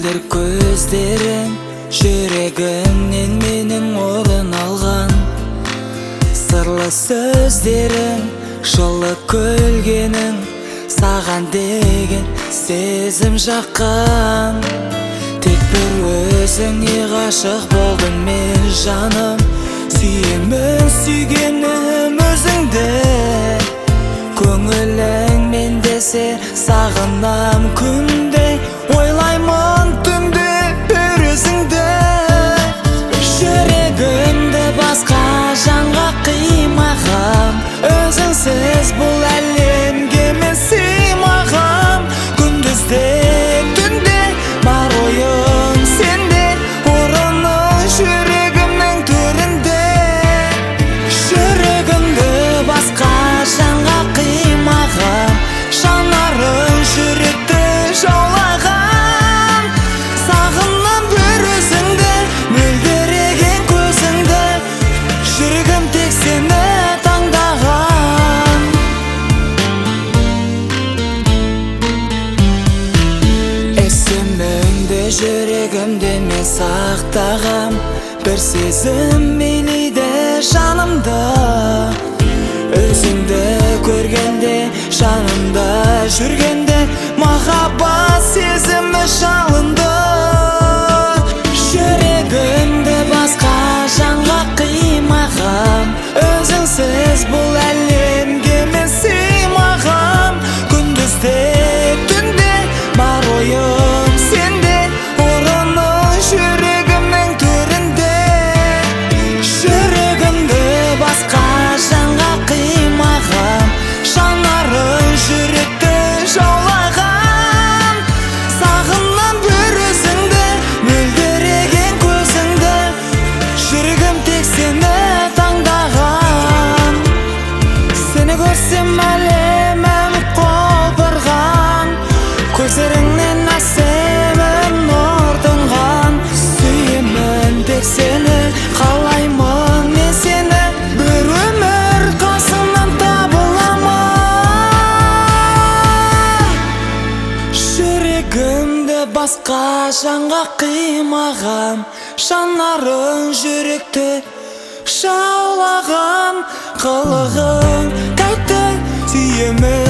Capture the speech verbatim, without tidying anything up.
мөлдір көздерің жүрегімнен менің орын алған. Сырлы сөздерің, жылы күлгенің, саған деген сезім жаққан. Тек бір өзіңе ғашық болдым мен жаным, сүйемін сүйгенім өзіңді. Көңілің мен десе сағынам күнде, ойлаймын түнде бір өзіңді. Жүрегімді басқа жанға қимағам, өзіңсіз бұл әлемге мен сыймағам. Күндізде түнде бар ойым сенде, орының жүрегімнің төрінде. Жүрегімді басқа жанға қимағам, жанарың жүректі жаулаған. Сағынам бір өзіңді, мөлдіреген көзіңді, жүрегім тек сені таңдаған. Есіміңді жүрегімде мен сақтағам, бір сезім мейлейді жанымда. Өзіңді көргенде, жанымда жүргенде, махаббат сезімі шалынды. Жүрегімді басқа жанға қимағам, өзіңсіз бұл әлемге мен сыймағам. Күндізде түнде бар ойым сенде, орының жүрегімнің төрінде. Жүрегімді басқа жанға қимағам, жанарың жүректі жаулаған. Сағынам бір өзіңді, мөлдіреген көзіңді, жүрегім тек сені таңдаған. Сені көрсем әлемім құлпырған, көздеріңнен әсемім нұр тұнған. Сүйемін тек сені, қалаймын мен сені, бір өмір қасымнан табыла ма? Жүрегімді басқа жанға қимағам, жанарың жүректі жаулаған. Қылығың тәтті, сүйемін